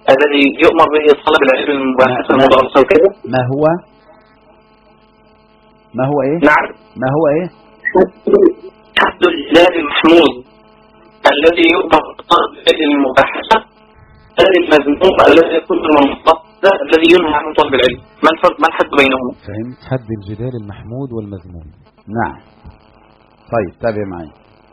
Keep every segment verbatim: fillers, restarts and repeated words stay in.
الذي يؤمر به طلب العلم المباحث المدرسة وكذا. ما هو ما هو ايه نعم ما هو ايه حد الجدال المحمود الذي يؤمر بطلب العلم المباحثة، الذي المذموم الذي يكون المنطق الذي ينهى عن طلب العلم. ما الفرق ما الحد بينهما؟ فهمت. حد الجدال المحمود والمذموم. نعم. طيب تابع معي.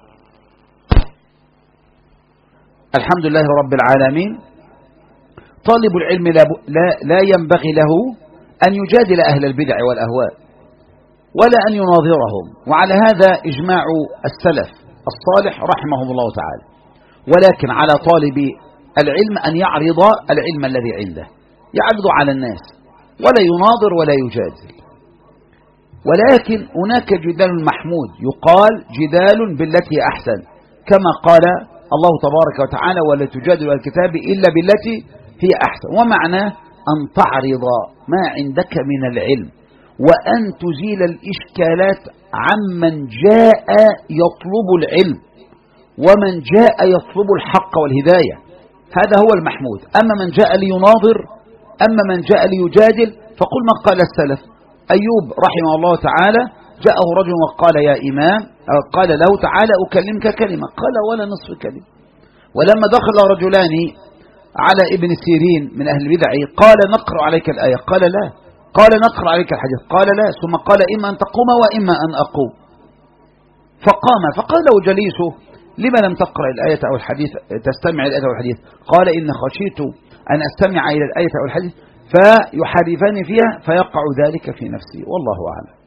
الحمد لله رب العالمين. طالب العلم لا, لا, لا ينبغي له أن يجادل أهل البدع والأهواء ولا أن يناظرهم، وعلى هذا إجماع السلف الصالح رحمهم الله تعالى. ولكن على طالب العلم أن يعرض العلم الذي عنده، يعرض على الناس ولا يناظر ولا يجادل. ولكن هناك جدال محمود، يقال جدال بالتي أحسن، كما قال الله تبارك وتعالى ولا تجادل الكتاب إلا بالتي هي أحسن. ومعناه أن تعرض ما عندك من العلم وأن تزيل الإشكالات عمن جاء يطلب العلم ومن جاء يطلب الحق والهداية، هذا هو المحمود. أما من جاء ليناظر، أما من جاء ليجادل، فقل ما قال السلف. أيوب رحمه الله تعالى جاءه رجل وقال يا إمام، قال له تعالى أكلمك كلمة، قال ولا نصف كلمة. ولما دخل رجلان على ابن سيرين من أهل البدع قال نقرأ عليك الآية، قال لا، قال نقرأ عليك الحديث، قال لا، ثم قال إما أن تقوم وإما أن أقوم. فقام فقال له جليسه لما لم تقرأ الآية أو الحديث، تستمع الآية أو الحديث؟ قال إن خشيت أن أستمع إلى الآية أو الحديث فيحرفني فيها فيقع ذلك في نفسي، والله أعلم.